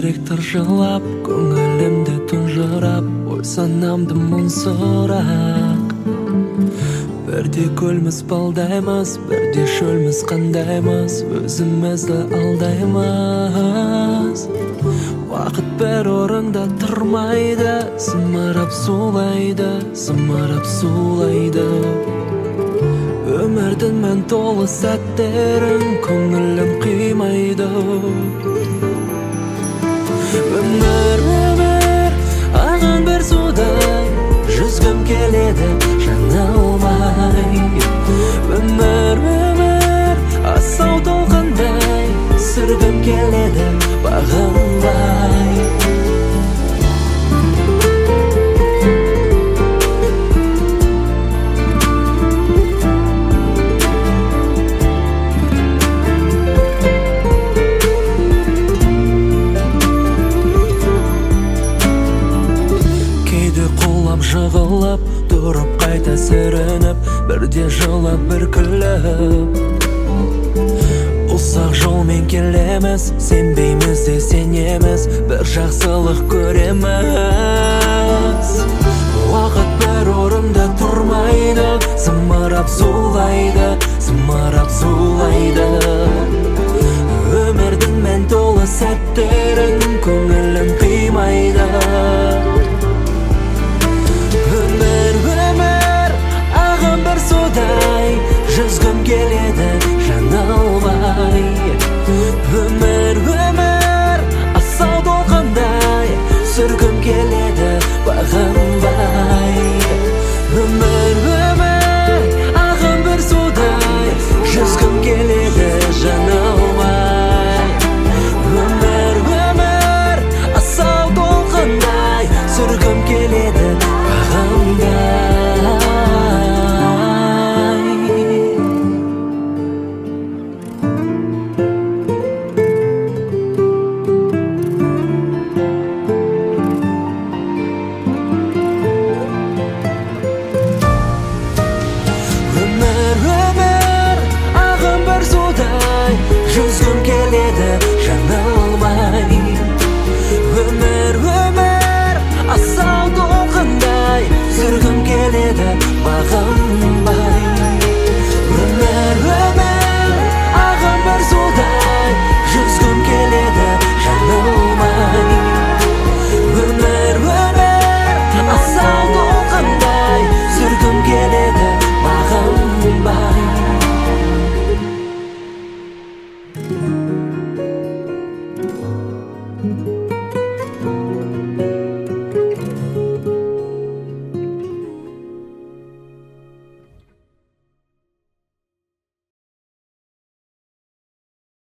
жүрек тыржылап, көңілімді тұнжырап, ой санамды мұңсырақ. Бірде көлміз балдаймыз, бірде шөлміз қандаймыз, өзімізді алдаймыз. Вақыт бір орында тұрмайды, зымырап сулайды, зымырап сулайды. Өмірдің мән толы сәттерін көңілім қимайды. Өмір, аған бір судай, жүзгім келеді жаңылмай. Өмір, асау толқындай, сүргім келеді бағынбай. Жығылып, тұрып қайта сүрініп, бірде жылап, бір күліп. Ұсақ жолмен келеміз, сенбейміз де сенеміз, бір жақсылық көреміз. Уақыт бір орында тұрмайды, зымырап сулайды, зымырап сулайды.